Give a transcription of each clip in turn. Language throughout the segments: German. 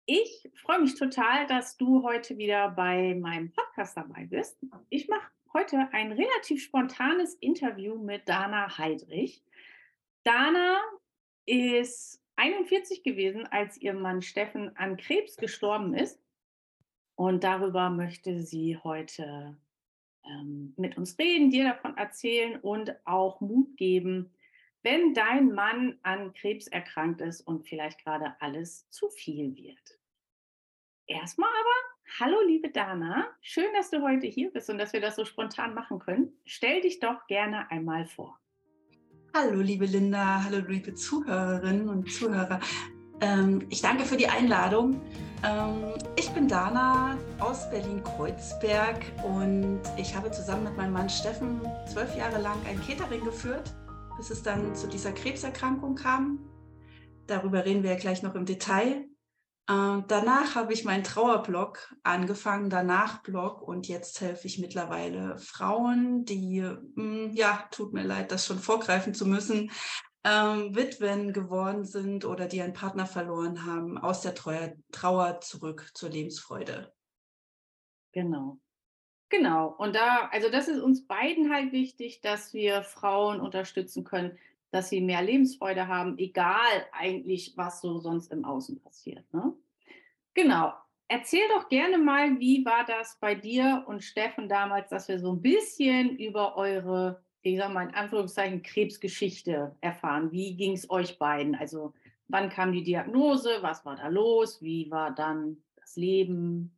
Ich freue mich total, dass du heute wieder bei meinem Podcast dabei bist. Ich mache heute ein relativ spontanes Interview mit Dana Heidrich. Dana ist 41 gewesen, als ihr Mann Steffen an Krebs gestorben ist. Und darüber möchte sie heute mit uns reden, dir davon erzählen und auch Mut geben, wenn dein Mann an Krebs erkrankt ist und vielleicht gerade alles zu viel wird. Erstmal aber, hallo liebe Dana, schön, dass du heute hier bist und dass wir das so spontan machen können. Stell dich doch gerne einmal vor. Hallo, liebe Linda, hallo, liebe Zuhörerinnen und Zuhörer. Ich danke für die Einladung. Ich bin Dana aus Berlin-Kreuzberg und ich habe zusammen mit meinem Mann Steffen 12 Jahre lang ein Catering geführt, bis es dann zu dieser Krebserkrankung kam. Darüber reden wir ja gleich noch im Detail. Danach habe ich meinen Trauerblog angefangen, Danach-Blog, und jetzt helfe ich mittlerweile Frauen, die, ja, tut mir leid, das schon vorgreifen zu müssen, Witwen geworden sind oder die einen Partner verloren haben, aus der Trauer zurück zur Lebensfreude. Genau. Genau. Und also das ist uns beiden halt wichtig, dass wir Frauen unterstützen können, dass sie mehr Lebensfreude haben, egal eigentlich, was so sonst im Außen passiert. Ne? Genau. Erzähl doch gerne mal, wie war das bei dir und Steffen damals, dass wir so ein bisschen über eure, ich sag mal in Anführungszeichen, Krebsgeschichte erfahren. Wie ging es euch beiden? Also wann kam die Diagnose? Was war da los? Wie war dann das Leben?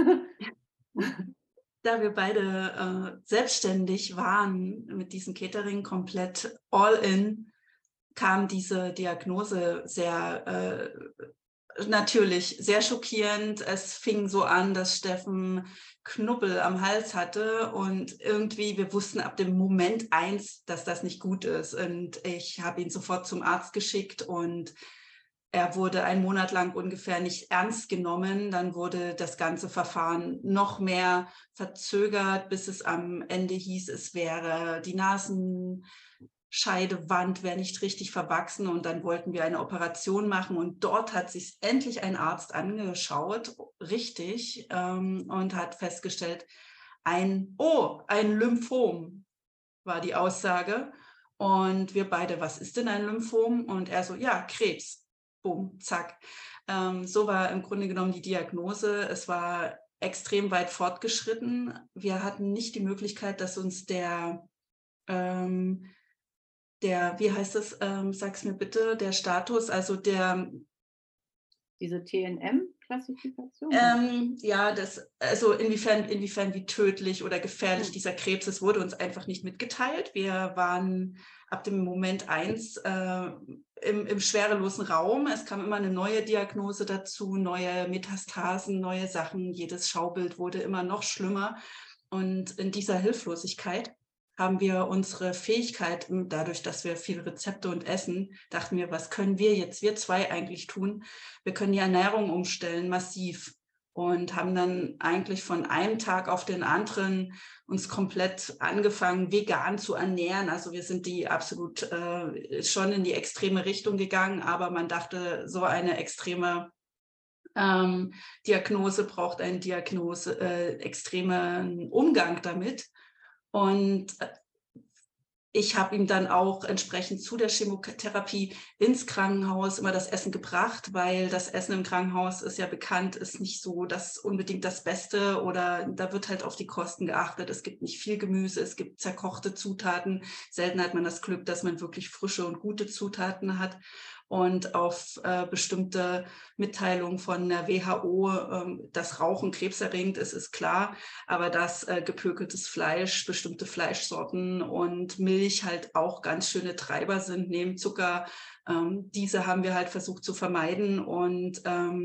Da wir beide selbstständig waren mit diesem Catering komplett all in, kam diese Diagnose sehr natürlich sehr schockierend. Es fing so an, dass Steffen Knubbel am Hals hatte und irgendwie, wir wussten ab dem Moment 1, dass das nicht gut ist. Und ich habe ihn sofort zum Arzt geschickt und er wurde 1 Monat lang ungefähr nicht ernst genommen. Dann wurde das ganze Verfahren noch mehr verzögert, bis es am Ende hieß, es wäre die Nasenscheidewand wäre nicht richtig verwachsen, und dann wollten wir eine Operation machen, und dort hat sich endlich ein Arzt angeschaut, richtig, und hat festgestellt, ein Lymphom war die Aussage. Und wir beide, was ist denn ein Lymphom? Und er so, ja, Krebs. Boom, zack. So war im Grunde genommen die Diagnose. Es war extrem weit fortgeschritten. Wir hatten nicht die Möglichkeit, dass uns wie heißt es, sag's mir bitte, der Status, also Diese TNM-Klassifikation. ja, also inwiefern wie tödlich oder gefährlich Hm. dieser Krebs ist, wurde uns einfach nicht mitgeteilt. Wir waren ab dem Moment 1 im schwerelosen Raum. Es kam immer eine neue Diagnose dazu, neue Metastasen, neue Sachen. Jedes Schaubild wurde immer noch schlimmer. Und in dieser Hilflosigkeit haben wir unsere Fähigkeit, dadurch, dass wir viel Rezepte und essen, dachten wir, was können wir jetzt, wir zwei eigentlich tun? Wir können die Ernährung umstellen, massiv. Und haben dann eigentlich von einem Tag auf den anderen uns komplett angefangen, vegan zu ernähren. Also wir sind die absolut schon in die extreme Richtung gegangen, aber man dachte, so eine extreme Diagnose braucht einen extremen Umgang damit. Und ich habe ihm dann auch entsprechend zu der Chemotherapie ins Krankenhaus immer das Essen gebracht, weil das Essen im Krankenhaus ist ja bekannt, ist nicht so unbedingt das Beste, oder da wird halt auf die Kosten geachtet. Es gibt nicht viel Gemüse, es gibt zerkochte Zutaten. Selten hat man das Glück, dass man wirklich frische und gute Zutaten hat. Und auf bestimmte Mitteilungen von der WHO, dass Rauchen krebserregend ist klar, aber dass gepökeltes Fleisch, bestimmte Fleischsorten und Milch halt auch ganz schöne Treiber sind neben Zucker. Diese haben wir halt versucht zu vermeiden, und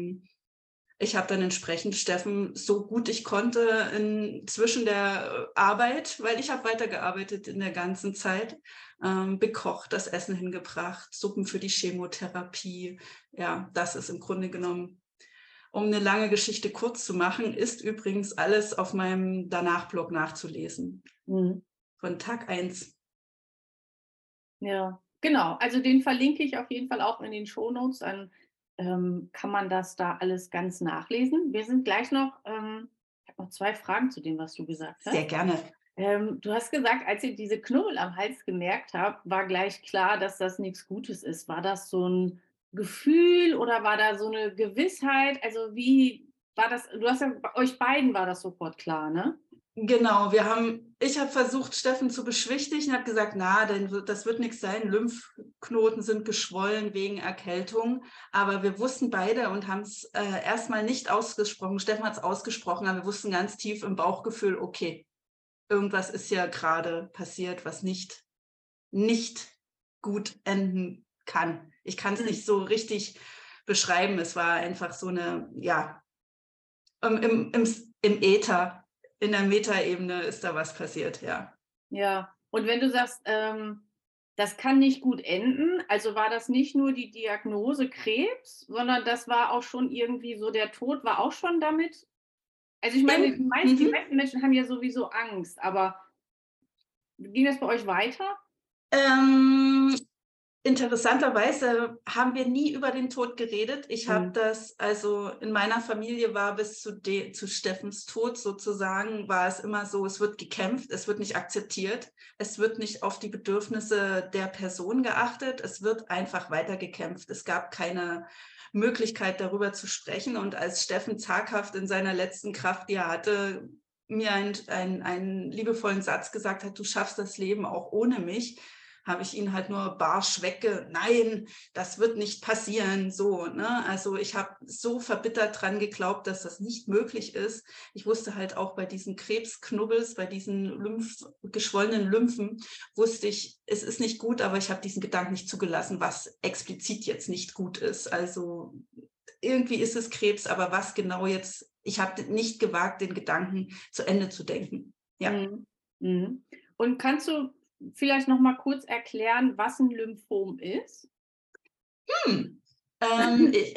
ich habe dann entsprechend Steffen so gut ich konnte zwischen der Arbeit, weil ich habe weitergearbeitet in der ganzen Zeit, bekocht, das Essen hingebracht, Suppen für die Chemotherapie. Ja, das ist im Grunde genommen, um eine lange Geschichte kurz zu machen, ist übrigens alles auf meinem Danach-Blog nachzulesen. Mhm. Von Tag 1. Ja, genau. Also den verlinke ich auf jeden Fall auch in den Shownotes. Dann kann man das da alles ganz nachlesen? Wir sind gleich noch, ich habe noch 2 Fragen zu dem, was du gesagt Sehr hast. gerne. Du hast gesagt, als ihr diese Knubbel am Hals gemerkt habt, war gleich klar, dass das nichts Gutes ist. War das so ein Gefühl oder war da so eine Gewissheit? Also, wie war das? Du hast ja bei euch beiden war das sofort klar, ne? Genau, ich habe versucht, Steffen zu beschwichtigen, habe gesagt, na, das wird nichts sein, Lymphknoten sind geschwollen wegen Erkältung. Aber wir wussten beide und haben es erstmal nicht ausgesprochen. Steffen hat es ausgesprochen, aber wir wussten ganz tief im Bauchgefühl, okay, irgendwas ist ja gerade passiert, was nicht gut enden kann. Ich kann es Mhm. nicht so richtig beschreiben. Es war einfach so eine, ja, im Äther, in der Metaebene ist da was passiert, ja. Ja. Und wenn du sagst, das kann nicht gut enden, also war das nicht nur die Diagnose Krebs, sondern das war auch schon irgendwie so der Tod war auch schon damit also, ich meine, die Mhm. meisten Menschen haben ja sowieso Angst, aber ging das bei euch weiter? Ähm, Interessanterweise haben wir nie über den Tod geredet. Ich habe Mhm. das, also in meiner Familie war bis zu Steffens Tod sozusagen, war es immer so, es wird gekämpft, es wird nicht akzeptiert, es wird nicht auf die Bedürfnisse der Person geachtet, es wird einfach weiter gekämpft. Es gab keine Möglichkeit, darüber zu sprechen. Und als Steffen zaghaft in seiner letzten Kraft, die er hatte, mir einen liebevollen Satz gesagt hat, du schaffst das Leben auch ohne mich, habe ich ihn halt nur barsch nein, das wird nicht passieren, so, ne? Also ich habe so verbittert dran geglaubt, dass das nicht möglich ist. Ich wusste halt auch bei diesen Krebsknubbels, bei diesen geschwollenen Lymphen, wusste ich, es ist nicht gut, aber ich habe diesen Gedanken nicht zugelassen, was explizit jetzt nicht gut ist. Also irgendwie ist es Krebs, aber was genau jetzt, ich habe nicht gewagt, den Gedanken zu Ende zu denken. Ja. Mhm. Mhm. Und kannst du vielleicht noch mal kurz erklären, was 'n Lymphom ist? Hm. Ich,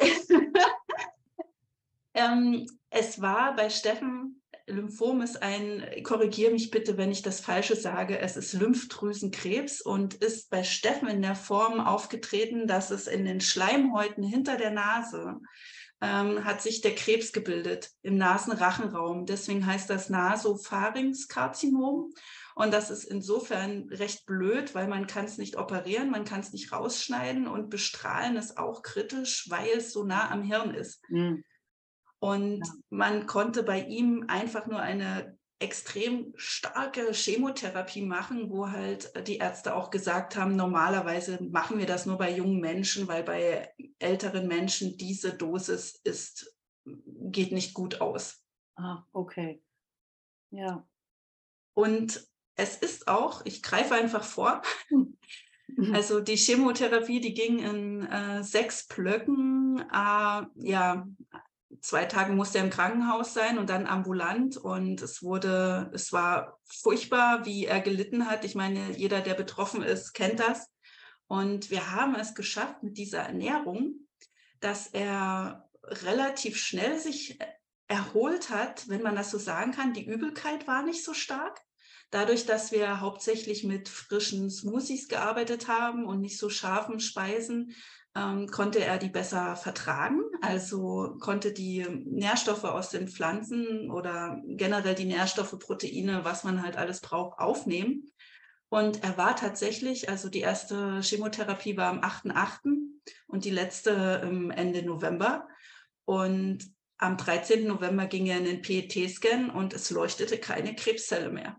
es war bei Steffen, Lymphom ist korrigiere mich bitte, wenn ich das Falsche sage, es ist Lymphdrüsenkrebs und ist bei Steffen in der Form aufgetreten, dass es in den Schleimhäuten hinter der Nase hat sich der Krebs gebildet im Nasenrachenraum. Deswegen heißt das Nasopharynxkarzinom. Und das ist insofern recht blöd, weil man kann es nicht operieren, man kann es nicht rausschneiden und bestrahlen ist auch kritisch, weil es so nah am Hirn ist. Mhm. Und Ja. man konnte bei ihm einfach nur eine extrem starke Chemotherapie machen, wo halt die Ärzte auch gesagt haben, normalerweise machen wir das nur bei jungen Menschen, weil bei älteren Menschen diese Dosis geht nicht gut aus. Ah, okay. Ja. Und es ist auch, ich greife einfach vor, Hm. Mhm. also die Chemotherapie, die ging in 6 Blöcken, ja, 2 Tage musste er im Krankenhaus sein und dann ambulant. Und es war furchtbar, wie er gelitten hat. Ich meine, jeder, der betroffen ist, kennt das. Und wir haben es geschafft mit dieser Ernährung, dass er relativ schnell sich erholt hat, wenn man das so sagen kann. Die Übelkeit war nicht so stark. Dadurch, dass wir hauptsächlich mit frischen Smoothies gearbeitet haben und nicht so scharfen Speisen, konnte er die besser vertragen. Also konnte die Nährstoffe aus den Pflanzen oder generell die Nährstoffe, Proteine, was man halt alles braucht, aufnehmen. Und er war tatsächlich, also die erste Chemotherapie war am 8.8. und die letzte Ende November. Und am 13. November ging er in den PET-Scan und es leuchtete keine Krebszelle mehr.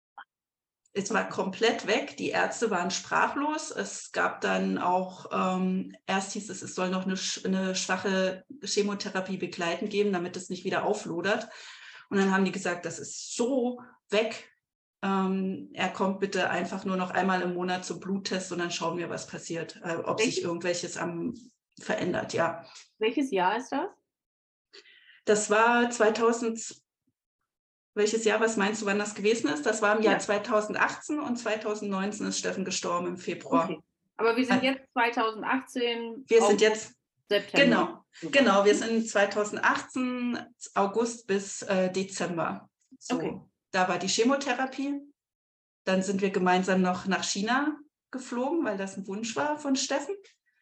Es war komplett weg. Die Ärzte waren sprachlos. Es gab dann auch, erst hieß es, es soll noch eine schwache Chemotherapie begleitend geben, damit es nicht wieder auflodert. Und dann haben die gesagt, das ist so weg. Er kommt bitte einfach nur noch einmal im Monat zum Bluttest und dann schauen wir, was passiert, ob sich Welches irgendwelches verändert. Ja, welches Jahr ist das? das war 2000. Welches Jahr, was meinst du, wann das gewesen ist? Das war im Jahr Ja, 2018 und 2019 ist Steffen gestorben im okay. Februar. Aber wir sind Äh, jetzt 2018, Wir sind August, jetzt, September, genau, so was. genau, wir Mhm. sind 2018, August bis Dezember. Okay. So, da war die Chemotherapie. Dann sind wir gemeinsam noch nach China geflogen, weil das ein Wunsch war von Steffen.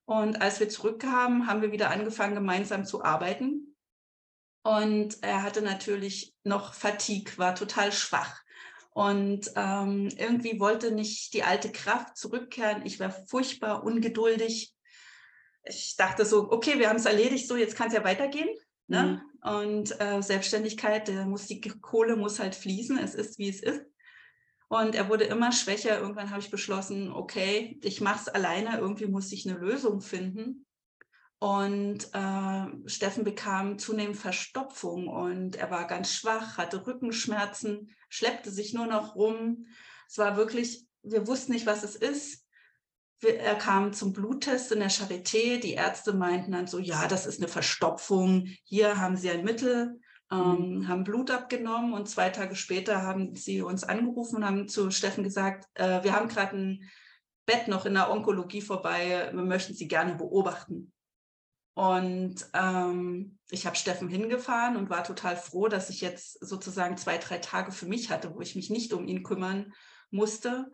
Und als wir zurückkamen, haben wir wieder angefangen, gemeinsam zu arbeiten. Und er hatte natürlich noch Fatigue, war total schwach. Und irgendwie wollte nicht die alte Kraft zurückkehren. Ich war furchtbar ungeduldig. Ich dachte so, okay, wir haben es erledigt, so jetzt kann es ja weitergehen. Ne? Und Selbstständigkeit, die Kohle muss halt fließen, es ist, wie es ist. Und er wurde immer schwächer. Irgendwann habe ich beschlossen, okay, ich mache es alleine, irgendwie muss ich eine Lösung finden. Und Steffen bekam zunehmend Verstopfung und er war ganz schwach, hatte Rückenschmerzen, schleppte sich nur noch rum. Es war wirklich, wir wussten nicht, was es ist. Er kam zum Bluttest in der Charité. Die Ärzte meinten dann so, ja, das ist eine Verstopfung. Hier haben Sie ein Mittel, haben Blut abgenommen. Und 2 Tage später haben sie uns angerufen und haben zu Steffen gesagt, wir haben gerade ein Bett noch in der Onkologie vorbei. Wir möchten Sie gerne beobachten. Und ich habe Steffen hingefahren und war total froh, dass ich jetzt sozusagen 2, 3 Tage für mich hatte, wo ich mich nicht um ihn kümmern musste,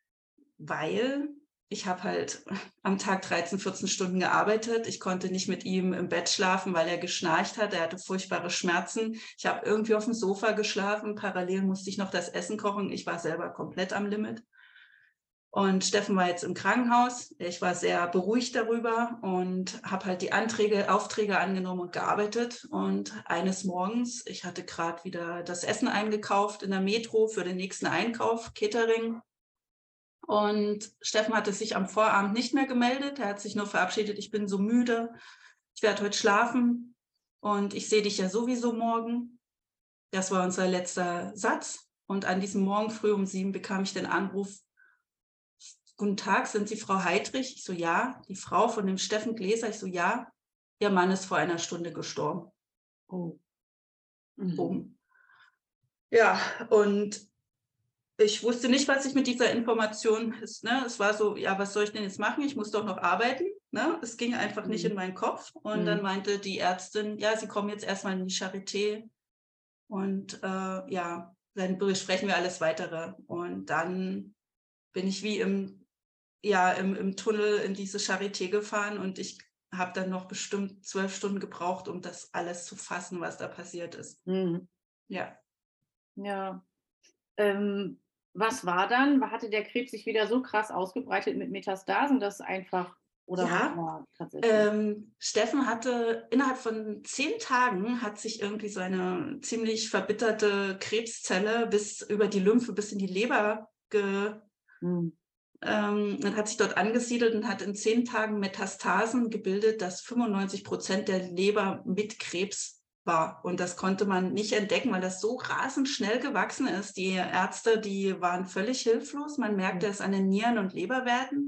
weil ich habe halt am Tag 13, 14 Stunden gearbeitet. Ich konnte nicht mit ihm im Bett schlafen, weil er geschnarcht hat. Er hatte furchtbare Schmerzen. Ich habe irgendwie auf dem Sofa geschlafen. Parallel musste ich noch das Essen kochen. Ich war selber komplett am Limit. Und Steffen war jetzt im Krankenhaus. Ich war sehr beruhigt darüber und habe halt die Aufträge angenommen und gearbeitet. Und eines Morgens, ich hatte gerade wieder das Essen eingekauft in der Metro für den nächsten Einkauf, Catering. Und Steffen hatte sich am Vorabend nicht mehr gemeldet. Er hat sich nur verabschiedet, ich bin so müde, ich werde heute schlafen und ich sehe dich ja sowieso morgen. Das war unser letzter Satz. Und an diesem Morgen früh um 7 bekam ich den Anruf, guten Tag, sind Sie Frau Heidrich? Ich so, ja. Die Frau von dem Steffen Gläser? Ich so, ja. Ihr Mann ist vor einer Stunde gestorben. Oh. Boom. Ja, und ich wusste nicht, was ich mit dieser Information ist. Ne? Es war so, ja, was soll ich denn jetzt machen? Ich muss doch noch arbeiten. Ne? Es ging einfach nicht in meinen Kopf. Und dann meinte die Ärztin, ja, Sie kommen jetzt erstmal in die Charité und ja, dann besprechen wir alles Weitere. Und dann bin ich wie im Tunnel in diese Charité gefahren und ich habe dann noch bestimmt 12 Stunden gebraucht, um das alles zu fassen, was da passiert ist. Ja. Ja. Was war dann? Hatte der Krebs sich wieder so krass ausgebreitet mit Metastasen, dass einfach, oder was Ja, war tatsächlich? Steffen hatte innerhalb von 10 Tagen hat sich irgendwie so eine ziemlich verbitterte Krebszelle bis über die Lymphe bis in die Leber und hat sich dort angesiedelt und hat in 10 Tagen Metastasen gebildet, dass 95% der Leber mit Krebs war. Und das konnte man nicht entdecken, weil das so rasend schnell gewachsen ist. Die Ärzte, die waren völlig hilflos. Man merkte es an den Nieren- und Leberwerten.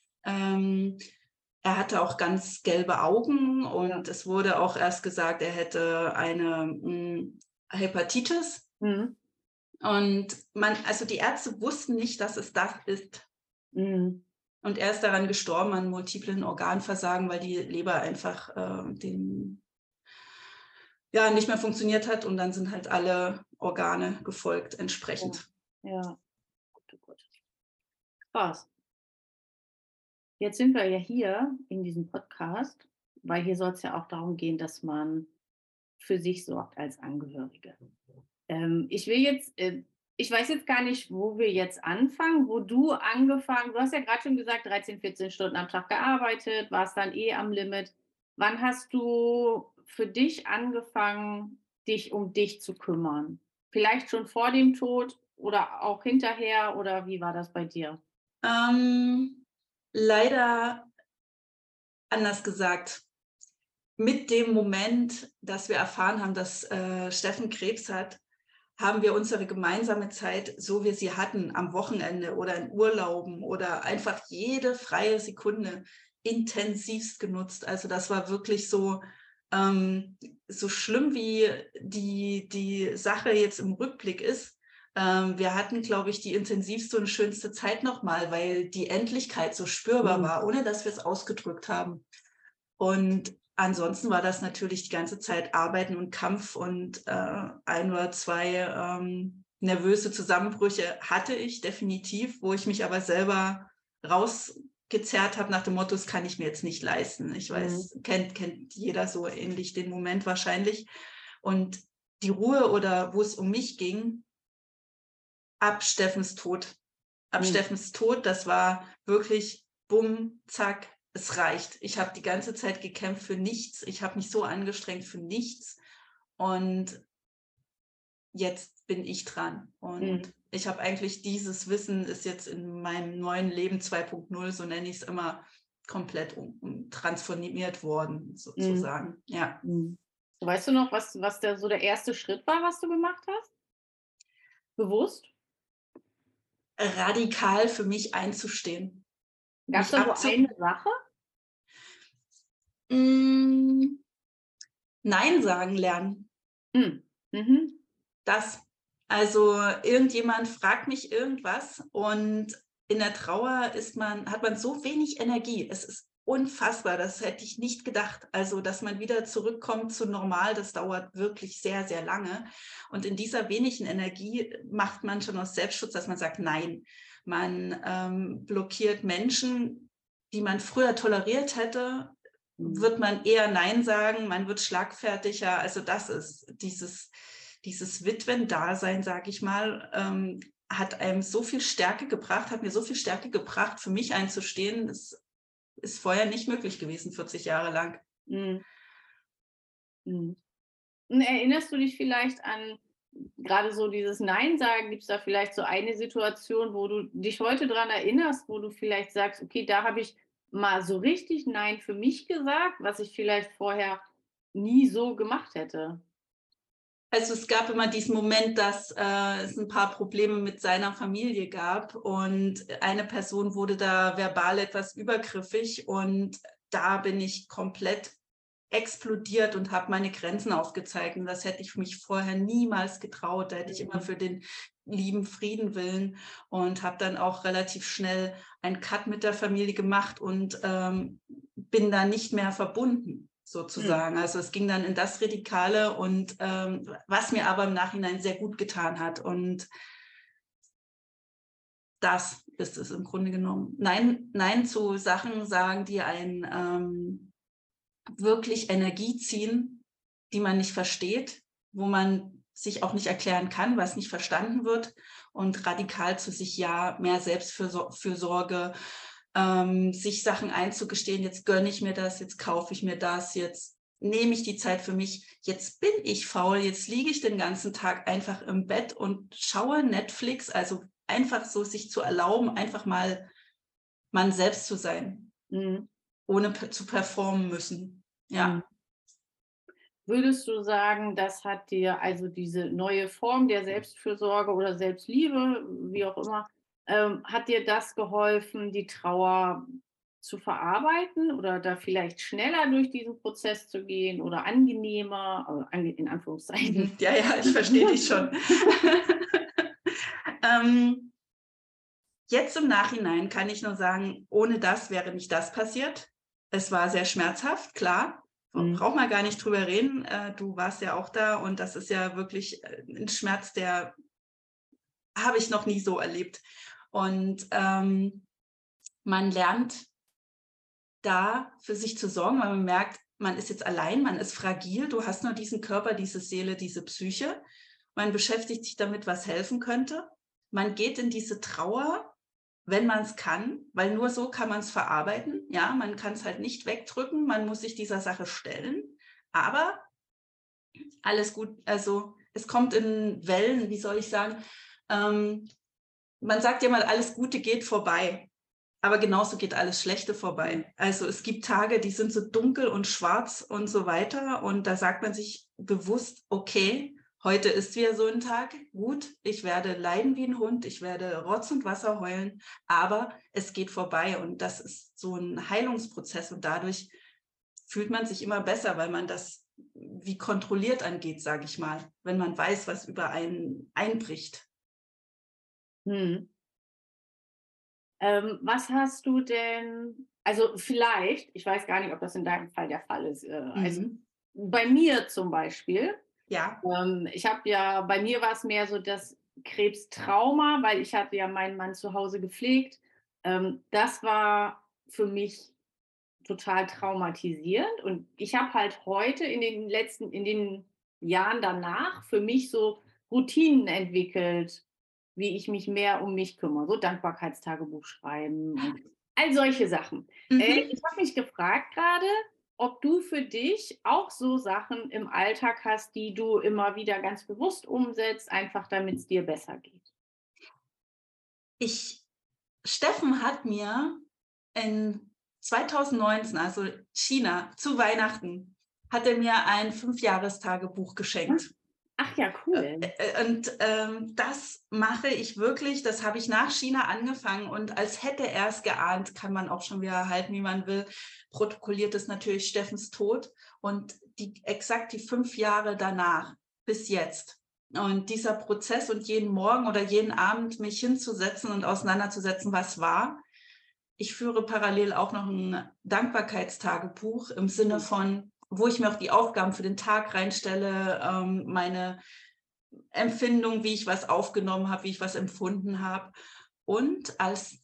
Er hatte auch ganz gelbe Augen und es wurde auch erst gesagt, er hätte eine Hepatitis. Und also die Ärzte wussten nicht, dass es das ist. Und er ist daran gestorben an multiplen Organversagen, weil die Leber einfach nicht mehr funktioniert hat und dann sind halt alle Organe gefolgt entsprechend. Ja. Gut, gut. Krass. Jetzt sind wir ja hier in diesem Podcast, weil hier soll es ja auch darum gehen, dass man für sich sorgt als Angehörige. Ich weiß jetzt gar nicht, wo wir jetzt anfangen, du hast ja gerade schon gesagt, 13, 14 Stunden am Tag gearbeitet, warst dann am Limit. Wann hast du für dich angefangen, dich um dich zu kümmern? Vielleicht schon vor dem Tod oder auch hinterher, oder wie war das bei dir? Leider anders gesagt. Mit dem Moment, dass wir erfahren haben, dass Steffen Krebs hat, haben wir unsere gemeinsame Zeit, so wir sie hatten, am Wochenende oder in Urlauben oder einfach jede freie Sekunde intensivst genutzt. Also das war wirklich so, so schlimm wie die Sache jetzt im Rückblick ist. Wir hatten, glaube ich, die intensivste und schönste Zeit nochmal, weil die Endlichkeit so spürbar war, ohne dass wir es ausgedrückt haben. Und ansonsten war das natürlich die ganze Zeit Arbeiten und Kampf und 1 oder 2 nervöse Zusammenbrüche hatte ich definitiv, wo ich mich aber selber gezerrt habe nach dem Motto, das kann ich mir jetzt nicht leisten. Ich weiß, kennt jeder so ähnlich den Moment wahrscheinlich. Und die Ruhe oder wo es um mich ging, ab Steffens Tod. Ab Steffens Tod, das war wirklich bumm, zack, es reicht. Ich habe die ganze Zeit gekämpft für nichts. Ich habe mich so angestrengt für nichts. Und jetzt bin ich dran. Und ich habe eigentlich dieses Wissen ist jetzt in meinem neuen Leben 2.0, so nenne ich es immer, komplett transformiert worden, sozusagen. Ja. Weißt du noch, was der erste Schritt war, was du gemacht hast? Bewusst? Radikal für mich einzustehen. Gab es da so eine Sache? Nein sagen lernen. Das. Also irgendjemand fragt mich irgendwas und in der Trauer hat man so wenig Energie. Es ist unfassbar, das hätte ich nicht gedacht. Also, dass man wieder zurückkommt zu normal, das dauert wirklich sehr, sehr lange. Und in dieser wenigen Energie macht man schon aus Selbstschutz, dass man sagt, nein. Man blockiert Menschen, die man früher toleriert hätte, wird man eher Nein sagen, man wird schlagfertiger. Also das ist dieses Witwen-Dasein, sage ich mal, hat einem so viel Stärke gebracht, hat mir so viel Stärke gebracht, für mich einzustehen. Das ist vorher nicht möglich gewesen, 40 Jahre lang. Erinnerst du dich vielleicht an gerade so dieses Nein sagen? Gibt es da vielleicht so eine Situation, wo du dich heute dran erinnerst, wo du vielleicht sagst, okay, da habe ich mal so richtig Nein für mich gesagt, was ich vielleicht vorher nie so gemacht hätte? Also es gab immer diesen Moment, dass es ein paar Probleme mit seiner Familie gab und eine Person wurde da verbal etwas übergriffig und da bin ich komplett explodiert und habe meine Grenzen aufgezeigt. Und das hätte ich mich vorher niemals getraut. Da hätte ich immer für den lieben Frieden willen und habe dann auch relativ schnell einen Cut mit der Familie gemacht und bin da nicht mehr verbunden, sozusagen. Also es ging dann in das Radikale und was mir aber im Nachhinein sehr gut getan hat. Und das ist es im Grunde genommen. Nein zu Sachen sagen, die einen wirklich Energie ziehen, die man nicht versteht, wo man sich auch nicht erklären kann, was nicht verstanden wird und radikal zu sich ja mehr Selbstfürsorge, sich Sachen einzugestehen, jetzt gönne ich mir das, jetzt kaufe ich mir das, jetzt nehme ich die Zeit für mich, jetzt bin ich faul, jetzt liege ich den ganzen Tag einfach im Bett und schaue Netflix, also einfach so sich zu erlauben, einfach mal man selbst zu sein, ohne zu performen müssen. Ja. Würdest du sagen, das hat dir also diese neue Form der Selbstfürsorge oder Selbstliebe, wie auch immer, hat dir das geholfen, die Trauer zu verarbeiten oder da vielleicht schneller durch diesen Prozess zu gehen oder angenehmer, in Anführungszeichen? Ja, ich verstehe dich schon. Jetzt im Nachhinein kann ich nur sagen, ohne das wäre nicht das passiert. Es war sehr schmerzhaft, klar. Braucht man gar nicht drüber reden. Du warst ja auch da und das ist ja wirklich ein Schmerz, der habe ich noch nie so erlebt. Und man lernt da für sich zu sorgen, weil man merkt, man ist jetzt allein, man ist fragil, du hast nur diesen Körper, diese Seele, diese Psyche. Man beschäftigt sich damit, was helfen könnte. Man geht in diese Trauer, wenn man es kann, weil nur so kann man es verarbeiten. Ja, man kann es halt nicht wegdrücken, man muss sich dieser Sache stellen. Aber alles gut, also es kommt in Wellen, wie soll ich sagen. Man sagt ja mal, alles Gute geht vorbei. Aber genauso geht alles Schlechte vorbei. Also es gibt Tage, die sind so dunkel und schwarz und so weiter. Und da sagt man sich bewusst, okay, heute ist wieder so ein Tag. Gut, ich werde leiden wie ein Hund, ich werde Rotz und Wasser heulen, aber es geht vorbei. Und das ist so ein Heilungsprozess. Und dadurch fühlt man sich immer besser, weil man das wie kontrolliert angeht, sage ich mal, wenn man weiß, was über einen einbricht. Was hast du denn, also vielleicht, ich weiß gar nicht, ob das in deinem Fall der Fall ist, also bei mir zum Beispiel, Ja. Bei mir war es mehr so das Krebstrauma, weil ich hatte ja meinen Mann zu Hause gepflegt. Das war für mich total traumatisierend. Und ich habe halt heute in den Jahren danach für mich so Routinen entwickelt, wie ich mich mehr um mich kümmere, so Dankbarkeitstagebuch schreiben und all solche Sachen. Mhm. Ich habe mich gefragt gerade, ob du für dich auch so Sachen im Alltag hast, die du immer wieder ganz bewusst umsetzt, einfach damit es dir besser geht. Ich Steffen hat mir in 2019, also China, zu Weihnachten, hat er mir ein 5-Jahres-Tagebuch geschenkt. Ach ja, cool. Das mache ich wirklich, das habe ich nach China angefangen und als hätte er es geahnt, kann man auch schon wieder halten, wie man will, protokolliert es natürlich Steffens Tod und exakt die 5 Jahre danach bis jetzt. Und dieser Prozess und jeden Morgen oder jeden Abend mich hinzusetzen und auseinanderzusetzen, was war. Ich führe parallel auch noch ein Dankbarkeitstagebuch im Sinne von, wo ich mir auch die Aufgaben für den Tag reinstelle, meine Empfindung, wie ich was aufgenommen habe, wie ich was empfunden habe. Und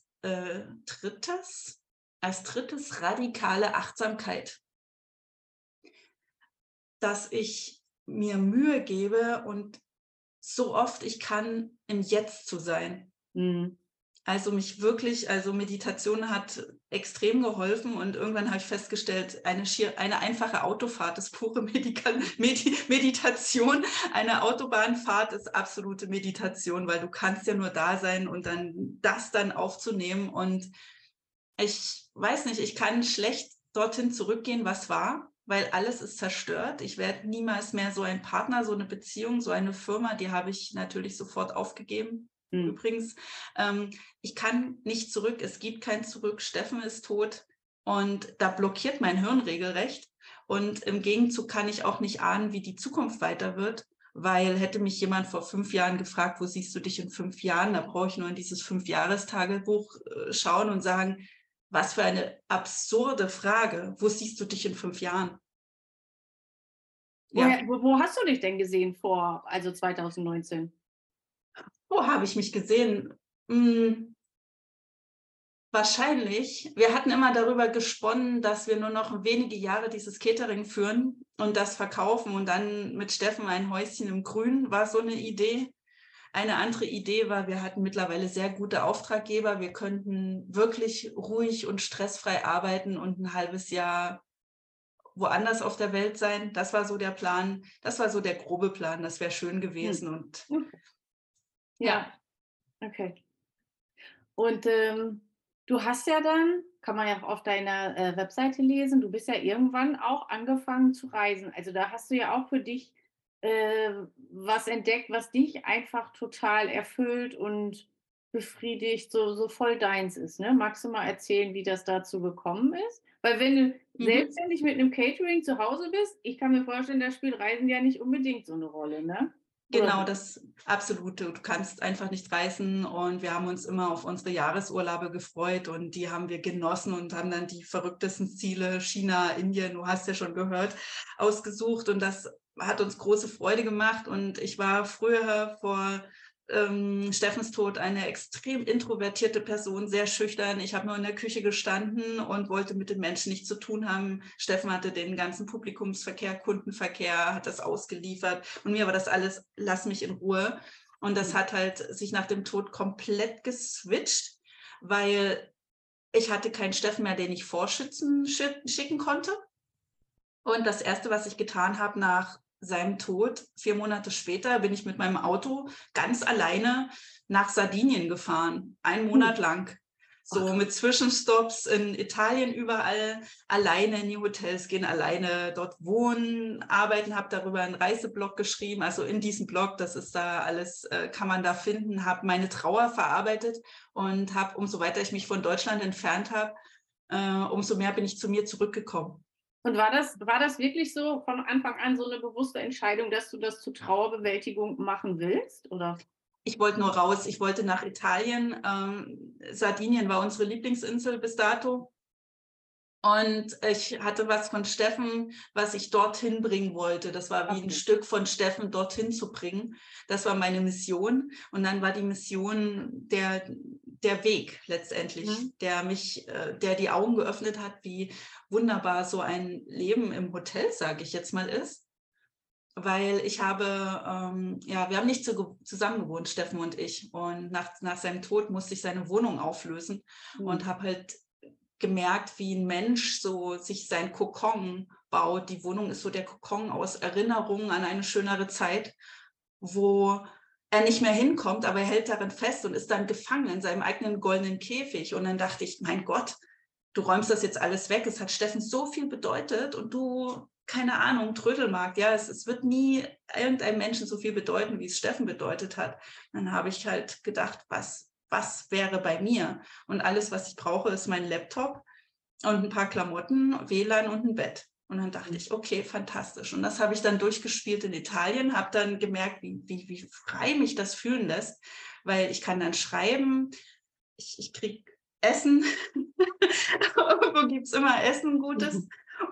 drittes radikale Achtsamkeit, dass ich mir Mühe gebe und so oft ich kann, im Jetzt zu sein. Mhm. Also Meditation hat extrem geholfen und irgendwann habe ich festgestellt, eine einfache Autofahrt ist pure Meditation. Eine Autobahnfahrt ist absolute Meditation, weil du kannst ja nur da sein und dann aufzunehmen. Und ich weiß nicht, ich kann schlecht dorthin zurückgehen, was war, weil alles ist zerstört. Ich werde niemals mehr so ein Partner, so eine Beziehung, so eine Firma, die habe ich natürlich sofort aufgegeben. Mhm. Übrigens, ich kann nicht zurück, es gibt kein Zurück, Steffen ist tot und da blockiert mein Hirn regelrecht. Und im Gegenzug kann ich auch nicht ahnen, wie die Zukunft weiter wird, weil hätte mich jemand vor 5 Jahren gefragt, wo siehst du dich in 5 Jahren, da brauche ich nur in dieses 5-Jahres-Tagebuch schauen und sagen, was für eine absurde Frage. Wo siehst du dich in 5 Jahren? Ja, Wo hast du dich denn gesehen also 2019? wo habe ich mich gesehen? Hm, wahrscheinlich. Wir hatten immer darüber gesponnen, dass wir nur noch wenige Jahre dieses Catering führen und das verkaufen und dann mit Steffen ein Häuschen im Grün war so eine Idee. Eine andere Idee war, wir hatten mittlerweile sehr gute Auftraggeber. Wir könnten wirklich ruhig und stressfrei arbeiten und ein halbes Jahr woanders auf der Welt sein. Das war so der Plan. Das war so der grobe Plan. Das wäre schön Hm. gewesen. Und Okay. Ja, ja, okay. Und, du hast ja dann kann man ja auch auf deiner, Webseite lesen, du bist ja irgendwann auch angefangen zu reisen. Also, da hast du ja auch für dich, was entdeckt, was dich einfach total erfüllt und befriedigt, so voll deins ist, ne? Magst du mal erzählen, wie das dazu gekommen ist? Weil wenn du mhm. selbstständig mit 'nem Catering zu Hause bist, ich kann mir vorstellen, da spielt Reisen ja nicht unbedingt so 'ne Rolle, ne? Oder Genau, das Absolute. Du kannst einfach nicht reisen und wir haben uns immer auf unsere Jahresurlaube gefreut und die haben wir genossen und haben dann die verrücktesten Ziele, China, Indien, du hast ja schon gehört, ausgesucht und das hat uns große Freude gemacht und ich war früher vor Steffens Tod eine extrem introvertierte Person, sehr schüchtern. Ich habe nur in der Küche gestanden und wollte mit den Menschen nichts zu tun haben. Steffen hatte den ganzen Publikumsverkehr, Kundenverkehr, hat das ausgeliefert und mir war das alles, lass mich in Ruhe. Und das hat halt sich nach dem Tod komplett geswitcht, weil ich hatte keinen Steffen mehr, den ich Vorschützen schicken konnte. Und das Erste, was ich getan habe nach seinem Tod, 4 Monate später, bin ich mit meinem Auto ganz alleine nach Sardinien gefahren, 1 Monat lang. ach So mit Zwischenstopps in Italien überall, alleine in die Hotels gehen, alleine dort wohnen, arbeiten, habe darüber einen Reiseblog geschrieben, also in diesem Blog, das ist da alles, kann man da finden, habe meine Trauer verarbeitet und habe, umso weiter ich mich von Deutschland entfernt habe, umso mehr bin ich zu mir zurückgekommen. Und war das wirklich so von Anfang an so 'ne bewusste Entscheidung, dass du das zur Trauerbewältigung machen willst, oder? Ich wollte nur raus. Ich wollte nach Italien. Sardinien war unsere Lieblingsinsel bis dato. Und ich hatte was von Steffen, was ich dorthin bringen wollte. Das war wie ein Okay. Stück von Steffen dorthin zu bringen. Das war meine Mission. Und dann war die Mission der Weg letztendlich, der die Augen geöffnet hat, wie wunderbar so ein Leben im Hotel, sage ich jetzt mal, ist. Weil ich habe, wir haben nicht zusammen gewohnt, Steffen und ich. Und nach seinem Tod musste ich seine Wohnung auflösen und habe halt gemerkt, wie ein Mensch so sich sein Kokon baut. Die Wohnung ist so der Kokon aus Erinnerungen an eine schönere Zeit, wo er nicht mehr hinkommt, aber er hält darin fest und ist dann gefangen in seinem eigenen goldenen Käfig. Und dann dachte ich, mein Gott, du räumst das jetzt alles weg. Es hat Steffen so viel bedeutet und du, keine Ahnung, Trödelmarkt. Ja, es wird nie irgendeinem Menschen so viel bedeuten, wie es Steffen bedeutet hat. Dann habe ich halt gedacht, was wäre bei mir? Und alles, was ich brauche, ist mein Laptop und ein paar Klamotten, WLAN und ein Bett. Und dann dachte ich, okay, fantastisch. Und das habe ich dann durchgespielt in Italien, habe dann gemerkt, wie frei mich das fühlen lässt, weil ich kann dann schreiben, ich kriege Essen, irgendwo gibt es immer Essen Gutes.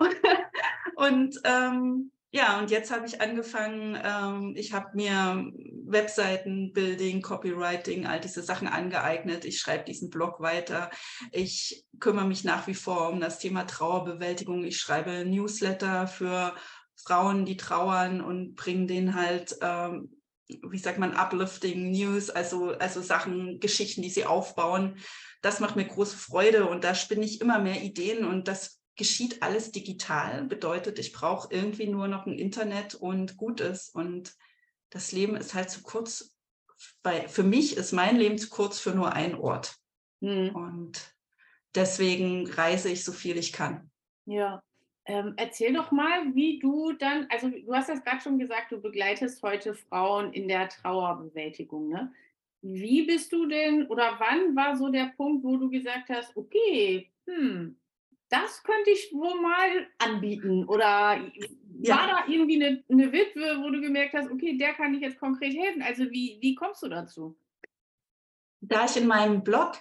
Und jetzt habe ich angefangen, ich habe mir Webseiten, Building, Copywriting, all diese Sachen angeeignet. Ich schreibe diesen Blog weiter. Ich kümmere mich nach wie vor um das Thema Trauerbewältigung. Ich schreibe Newsletter für Frauen, die trauern und bringe denen halt, wie sagt man, uplifting News, also Sachen, Geschichten, die sie aufbauen. Das macht mir große Freude und da spinne ich immer mehr Ideen und das geschieht alles digital, bedeutet, ich brauche irgendwie nur noch ein Internet und gut ist. Und das Leben ist halt zu kurz. Für mich ist mein Leben zu kurz für nur einen Ort. Und deswegen reise ich so viel ich kann. Ja. Erzähl doch mal, wie du dann, also du hast das gerade schon gesagt, du begleitest heute Frauen in der Trauerbewältigung, ne? Wie bist du denn oder wann war so der Punkt, wo du gesagt hast, okay, das könnte ich wohl mal anbieten? Oder war da irgendwie eine Witwe, wo du gemerkt hast, okay, der kann ich jetzt konkret helfen? Also wie kommst du dazu? Da ich in meinem Blog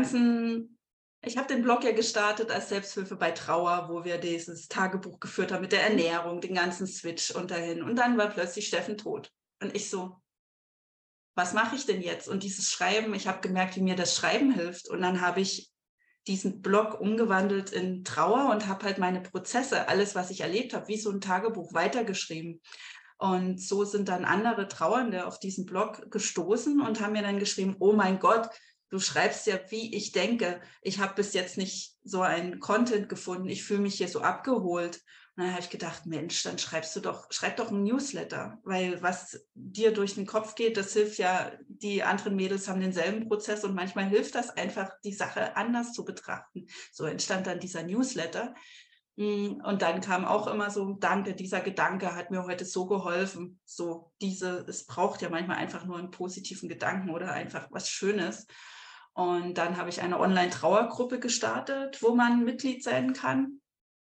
ich habe den Blog ja gestartet als Selbsthilfe bei Trauer, wo wir dieses Tagebuch geführt haben mit der Ernährung, den ganzen Switch und dahin. Und dann war plötzlich Steffen tot. Und ich so, was mache ich denn jetzt? Und dieses Schreiben, ich habe gemerkt, wie mir das Schreiben hilft. Und dann habe ich diesen Blog umgewandelt in Trauer und habe halt meine Prozesse, alles, was ich erlebt habe, wie so ein Tagebuch weitergeschrieben. Und so sind dann andere Trauernde auf diesen Blog gestoßen und haben mir dann geschrieben, oh mein Gott, du schreibst ja, wie ich denke. Ich habe bis jetzt nicht so einen Content gefunden. Ich fühle mich hier so abgeholt. Und dann habe ich gedacht, Mensch, dann schreib doch ein Newsletter. Weil was dir durch den Kopf geht, das hilft ja, die anderen Mädels haben denselben Prozess und manchmal hilft das einfach, die Sache anders zu betrachten. So entstand dann dieser Newsletter. Und dann kam auch immer so, danke, dieser Gedanke hat mir heute so geholfen. Es braucht ja manchmal einfach nur einen positiven Gedanken oder einfach was Schönes. Und dann habe ich eine Online-Trauergruppe gestartet, wo man Mitglied sein kann.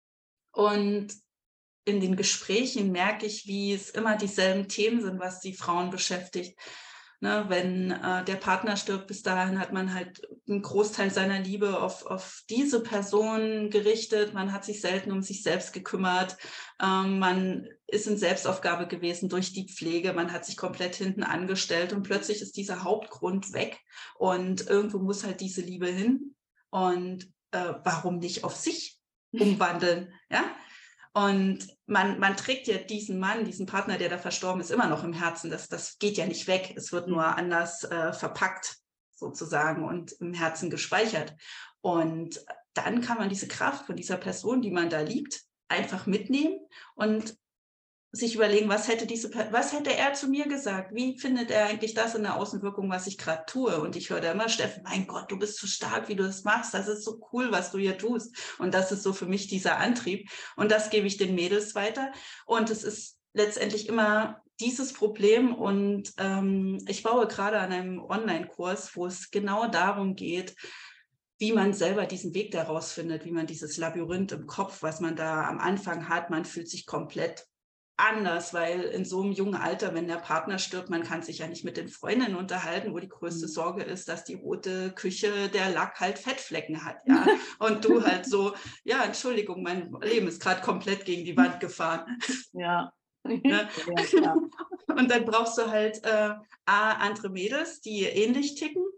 Und in den Gesprächen merke ich, wie es immer dieselben Themen sind, was die Frauen beschäftigt. Ne, wenn der Partner stirbt, bis dahin hat man halt einen Großteil seiner Liebe auf diese Person gerichtet. Man hat sich selten um sich selbst gekümmert. Man ist in Selbstaufgabe gewesen durch die Pflege. Man hat sich komplett hinten angestellt und plötzlich ist dieser Hauptgrund weg und irgendwo muss halt diese Liebe hin. Und warum nicht auf sich umwandeln? Ja? Und man trägt ja diesen Mann, diesen Partner, der da verstorben ist, immer noch im Herzen. Das geht ja nicht weg. Es wird nur anders verpackt sozusagen und im Herzen gespeichert. Und dann kann man diese Kraft von dieser Person, die man da liebt, einfach mitnehmen und sich überlegen, was hätte er zu mir gesagt? Wie findet er eigentlich das in der Außenwirkung, was ich gerade tue? Und ich höre da immer, Steffen, mein Gott, du bist so stark, wie du das machst. Das ist so cool, was du hier tust. Und das ist so für mich dieser Antrieb. Und das gebe ich den Mädels weiter. Und es ist letztendlich immer dieses Problem. Und ich baue gerade an einem Online-Kurs, wo es genau darum geht, wie man selber diesen Weg daraus findet, wie man dieses Labyrinth im Kopf, was man da am Anfang hat, man fühlt sich komplett anders, weil in so einem jungen Alter, wenn der Partner stirbt, man kann sich ja nicht mit den Freundinnen unterhalten, wo die größte Sorge ist, dass die rote Küche, der Lack halt Fettflecken hat, ja. Und du halt so, ja, Entschuldigung, mein Leben ist gerade komplett gegen die Wand gefahren. Ja. Ne? Ja, und dann brauchst du halt andere Mädels, die ähnlich ticken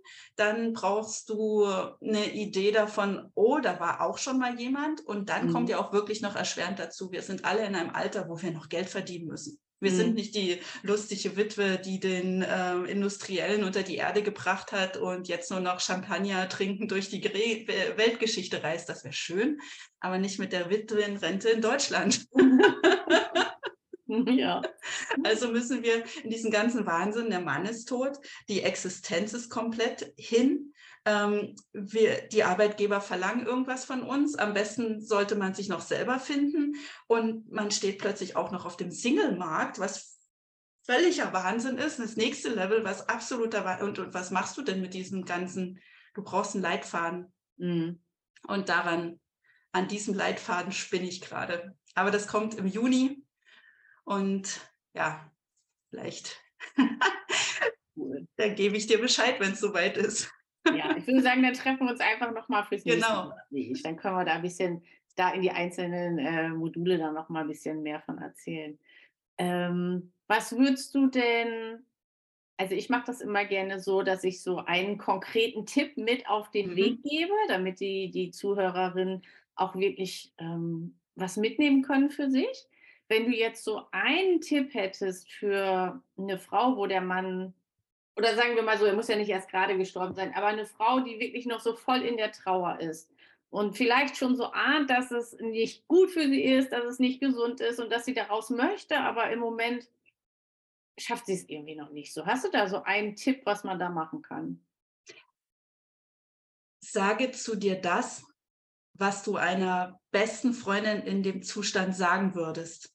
dann brauchst du eine Idee davon, oh, da war auch schon mal jemand. Und dann kommt ja auch wirklich noch erschwerend dazu, wir sind alle in einem Alter, wo wir noch Geld verdienen müssen. Wir sind nicht die lustige Witwe, die den Industriellen unter die Erde gebracht hat und jetzt nur noch Champagner trinken durch die Weltgeschichte reist. Das wäre schön, aber nicht mit der Witwenrente in Deutschland. Ja. Also müssen wir in diesen ganzen Wahnsinn, der Mann ist tot, die Existenz ist komplett hin. Die Arbeitgeber verlangen irgendwas von uns. Am besten sollte man sich noch selber finden. Und man steht plötzlich auch noch auf dem Single-Markt, was völliger Wahnsinn ist. Das nächste Level, was absoluter Wahnsinn. Und was machst du denn mit diesem ganzen, du brauchst einen Leitfaden. Und an diesem Leitfaden spinne ich gerade. Aber das kommt im Juni. Und ja, vielleicht, dann gebe ich dir Bescheid, wenn es soweit ist. Ja, ich würde sagen, dann treffen wir uns einfach nochmal fürs nächste Genau. Gespräch. Dann können wir da ein bisschen, da in die einzelnen Module dann nochmal ein bisschen mehr von erzählen. Was würdest du denn, also ich mache das immer gerne so, dass ich so einen konkreten Tipp mit auf den Weg gebe, damit die Zuhörerinnen auch wirklich was mitnehmen können für sich. Wenn du jetzt so einen Tipp hättest für eine Frau, wo der Mann, oder sagen wir mal so, er muss ja nicht erst gerade gestorben sein, aber eine Frau, die wirklich noch so voll in der Trauer ist und vielleicht schon so ahnt, dass es nicht gut für sie ist, dass es nicht gesund ist und dass sie daraus möchte, aber im Moment schafft sie es irgendwie noch nicht so. Hast du da so einen Tipp, was man da machen kann? Sage zu dir das, was du einer besten Freundin in dem Zustand sagen würdest.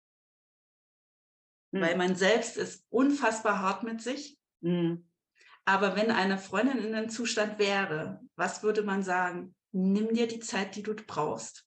Weil man selbst ist unfassbar hart mit sich. Aber wenn eine Freundin in dem Zustand wäre, was würde man sagen? Nimm dir die Zeit, die du brauchst.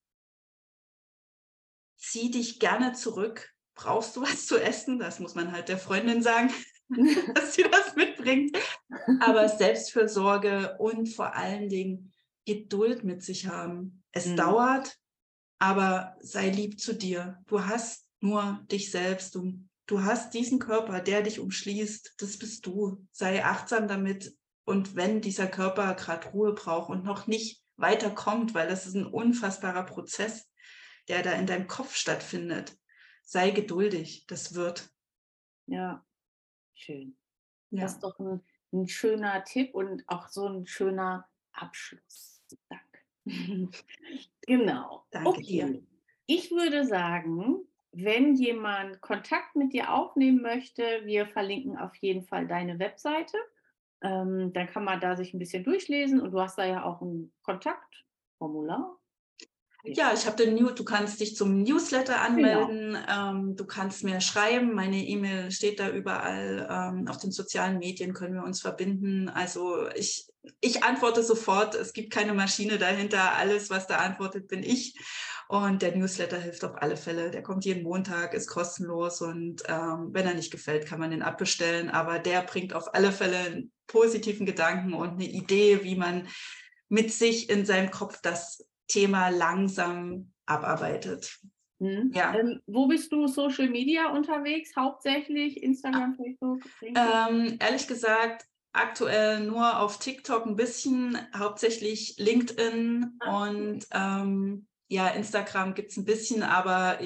Zieh dich gerne zurück. Brauchst du was zu essen? Das muss man halt der Freundin sagen, dass sie das mitbringt. Aber Selbstfürsorge und vor allen Dingen Geduld mit sich haben. Es dauert, aber sei lieb zu dir. Du hast nur dich selbst. Du hast diesen Körper, der dich umschließt. Das bist du. Sei achtsam damit. Und wenn dieser Körper gerade Ruhe braucht und noch nicht weiterkommt, weil das ist ein unfassbarer Prozess, der da in deinem Kopf stattfindet, sei geduldig. Das wird. Ja, schön. Ja. Das ist doch ein schöner Tipp und auch so ein schöner Abschluss. Danke. Genau. Danke dir. Ich würde sagen, wenn jemand Kontakt mit dir aufnehmen möchte, wir verlinken auf jeden Fall deine Webseite. Dann kann man da sich ein bisschen durchlesen und du hast da ja auch ein Kontaktformular. Ja, du kannst dich zum Newsletter anmelden, du kannst mir schreiben, meine E-Mail steht da überall, auf den sozialen Medien können wir uns verbinden. Also ich antworte sofort, es gibt keine Maschine dahinter, alles, was da antwortet, bin ich. Und der Newsletter hilft auf alle Fälle, der kommt jeden Montag, ist kostenlos und wenn er nicht gefällt, kann man den abbestellen, aber der bringt auf alle Fälle einen positiven Gedanken und eine Idee, wie man mit sich in seinem Kopf das Thema langsam abarbeitet. Ja. Wo bist du Social Media unterwegs? Hauptsächlich Instagram, Facebook? Ehrlich gesagt, aktuell nur auf TikTok ein bisschen, hauptsächlich LinkedIn und Instagram gibt es ein bisschen, aber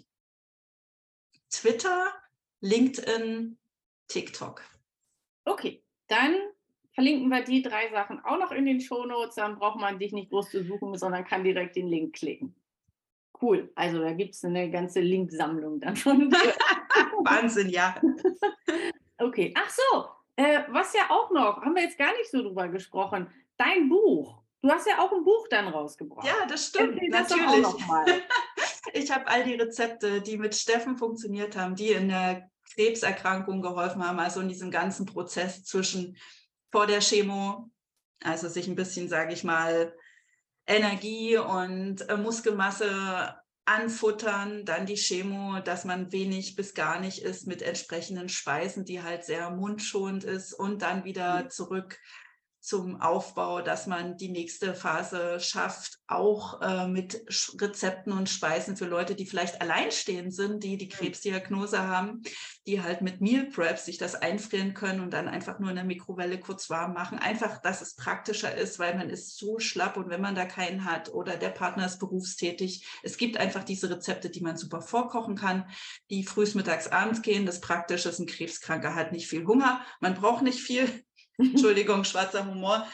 Twitter, LinkedIn, TikTok. Okay, dann verlinken wir die 3 Sachen auch noch in den Shownotes, dann braucht man dich nicht groß zu suchen, sondern kann direkt den Link klicken. Cool, also da gibt es eine ganze Linksammlung dann von dir. Wahnsinn, ja. Okay, ach so, was ja auch noch, haben wir jetzt gar nicht so drüber gesprochen, dein Buch. Du hast ja auch ein Buch dann rausgebracht. Ja, das stimmt, Erzähl das doch natürlich. auch noch mal. Ich habe all die Rezepte, die mit Steffen funktioniert haben, die in der Krebserkrankung geholfen haben, also in diesem ganzen Prozess zwischen vor der Chemo, also sich ein bisschen, sage ich mal, Energie und Muskelmasse anfuttern, dann die Chemo, dass man wenig bis gar nicht isst mit entsprechenden Speisen, die halt sehr mundschonend ist und dann wieder zurück zum Aufbau, dass man die nächste Phase schafft, auch mit Rezepten und Speisen für Leute, die vielleicht alleinstehend sind, die die Krebsdiagnose haben, die halt mit Meal Prep sich das einfrieren können und dann einfach nur in der Mikrowelle kurz warm machen. Einfach, dass es praktischer ist, weil man ist so schlapp und wenn man da keinen hat oder der Partner ist berufstätig, es gibt einfach diese Rezepte, die man super vorkochen kann, die frühs, mittags, abends gehen. Das Praktische ist, ein Krebskranker hat nicht viel Hunger, man braucht nicht viel. Entschuldigung, schwarzer Humor.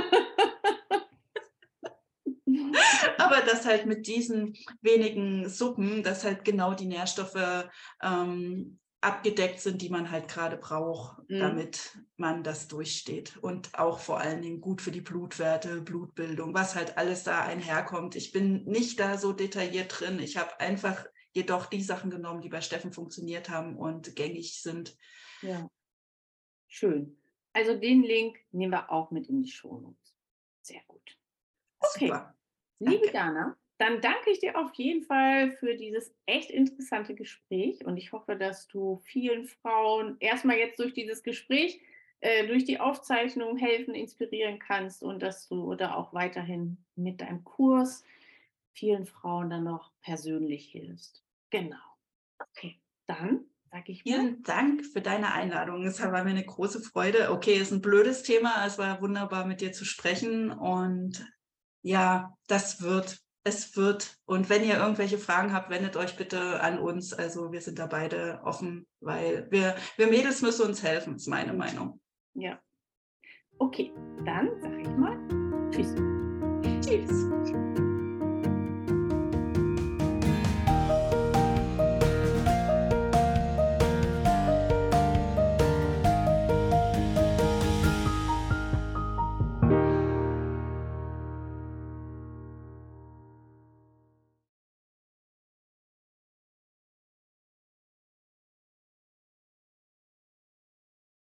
Aber das halt mit diesen wenigen Suppen, dass halt genau die Nährstoffe abgedeckt sind, die man halt gerade braucht, damit man das durchsteht. Und auch vor allen Dingen gut für die Blutwerte, Blutbildung, was halt alles da einherkommt. Ich bin nicht da so detailliert drin. Ich habe einfach jedoch die Sachen genommen, die bei Steffen funktioniert haben und gängig sind. Ja, schön. Also den Link nehmen wir auch mit in die Shownotes. Sehr gut. Okay, Super. Liebe Dana, dann danke ich dir auf jeden Fall für dieses echt interessante Gespräch und ich hoffe, dass du vielen Frauen erstmal jetzt durch dieses Gespräch, durch die Aufzeichnung helfen, inspirieren kannst und dass du da auch weiterhin mit deinem Kurs vielen Frauen dann noch persönlich hilfst. Genau. Okay, dann sage ich mal. Vielen Dank für deine Einladung. Es war mir eine große Freude. Okay, ist ein blödes Thema. Es war wunderbar, mit dir zu sprechen. Und ja, es wird. Und wenn ihr irgendwelche Fragen habt, wendet euch bitte an uns. Also wir sind da beide offen, weil wir Mädels müssen uns helfen, ist meine Meinung. Ja. Okay, dann sage ich mal Tschüss. Tschüss.